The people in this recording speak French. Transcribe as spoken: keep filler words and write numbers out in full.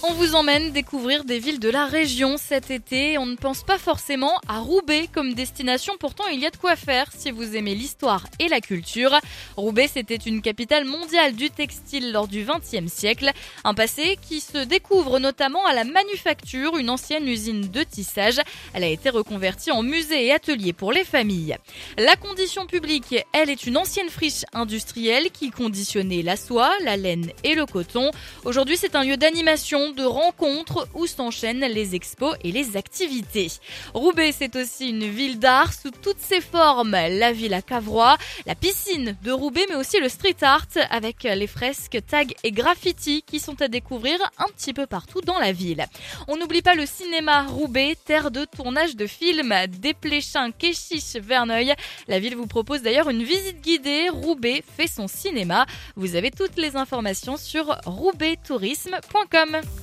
On vous emmène découvrir des villes de la région cet été. On ne pense pas forcément à Roubaix comme destination, pourtant il y a de quoi faire si vous aimez l'histoire et la culture. Roubaix, c'était une capitale mondiale du textile lors du vingtième siècle. Un passé qui se découvre notamment à la manufacture, une ancienne usine de tissage. Elle a été reconvertie en musée et atelier pour les familles. La condition publique, elle, est une ancienne friche industrielle qui conditionnait la soie, la laine et le coton. Aujourd'hui, c'est un lieu d'animation, de rencontres où s'enchaînent les expos et les activités. Roubaix, c'est aussi une ville d'art sous toutes ses formes. La Villa Cavrois, la piscine de Roubaix, mais aussi le street art avec les fresques, tags et graffitis qui sont à découvrir un petit peu partout dans la ville. On n'oublie pas le cinéma Roubaix, terre de tournage de films, Desplechin, Kéchiche, Verneuil. La ville vous propose d'ailleurs une visite guidée. Roubaix fait son cinéma. Vous avez toutes les informations sur roubaix tourisme point com.